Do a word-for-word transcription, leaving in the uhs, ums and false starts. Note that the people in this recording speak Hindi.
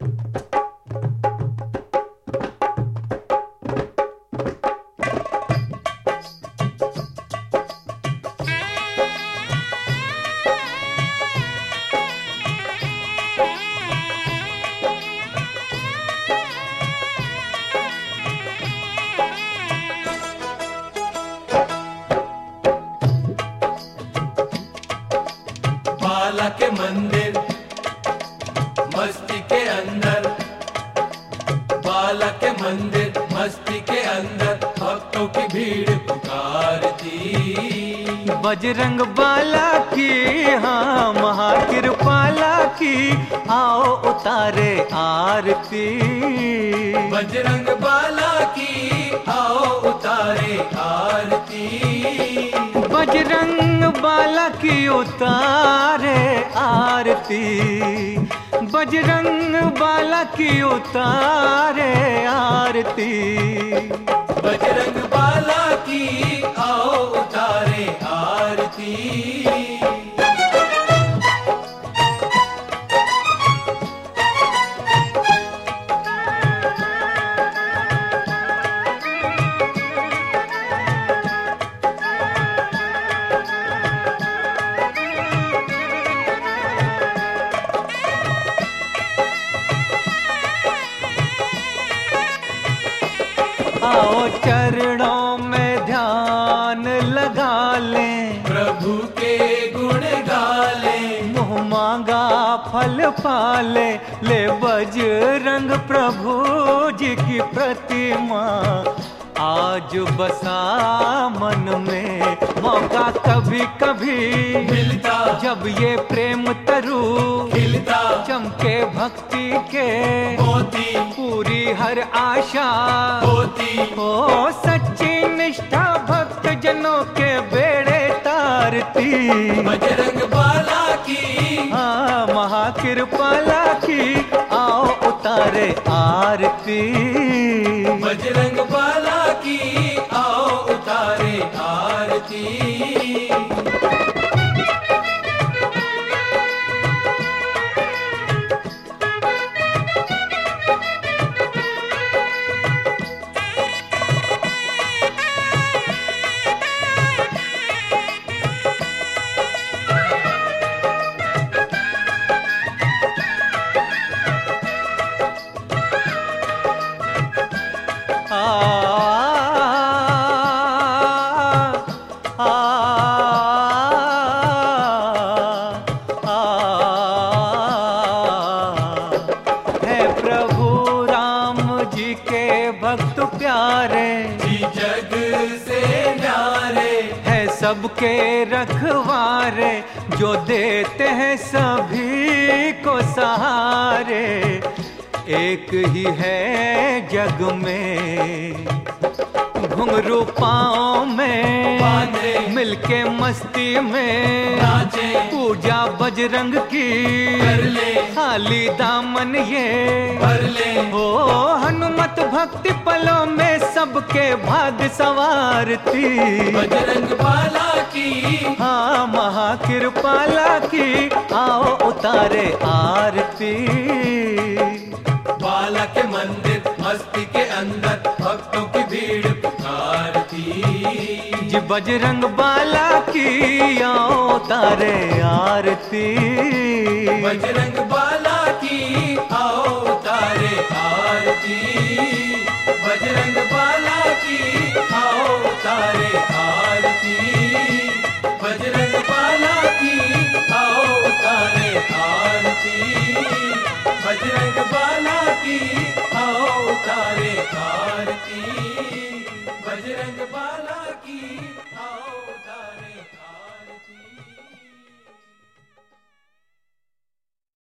बाला के मंदिर मस्ती के अंदर, बाला के मंदिर मस्ती के अंदर भक्तों की भीड़ पुकारती। बजरंग बाला की हाँ महाकृपाला की आओ उतारे आरती। बजरंग बाला की आओ उतारे आरती। बजरंग बाला की उतारे आरती। बजरंग बाला की उतारे आरती। बजरंग बाला की आओ उतारे आरती। आओ चरणों में ध्यान लगा लें, प्रभु के गुण गा लें, मुँह मांगा फल पाले। ले बजरंग प्रभु जी की प्रतिमा आज बसा मन में। मौका कभी कभी मिलता जब ये प्रेम तरु खिलता, चमके भक्ति के होती पूरी हर आशा होती। ओ सच्ची निष्ठा भक्त जनों के बेड़े तारती। बजरंग बाला की हाँ महाकृपाला की आओ उतारे आरती। बजरंग बाला की आओ उतारे आरती। भक्त प्यारे जी जग से न्यारे है सबके रखवारे, जो देते हैं सभी को सहारे। एक ही है जग में घुंघरू पाँव में बांधे, मिलके मस्ती में नाचे, पूजा बजरंग की कर ले, खाली दामन ये भर ले। हो हनुमत भक्ति पलों में सबके भाग सवारती। बजरंग बाला की हाँ महाकृपाला की आओ उतारे आरती। बाला के मंदिर मस्ती के अंदर भक्तों की भीड़ पुकारती। जी बजरंग बाला की आओ उतारे आरती। बजरंग बाला की आओ उतारे आरती। बजरंग बाला की आओ उतारे आरती। बजरंग बाला की आओ उतारे आरती। बजरंग बाला की आओ उतारे आरती। बजरंग बाला की आओ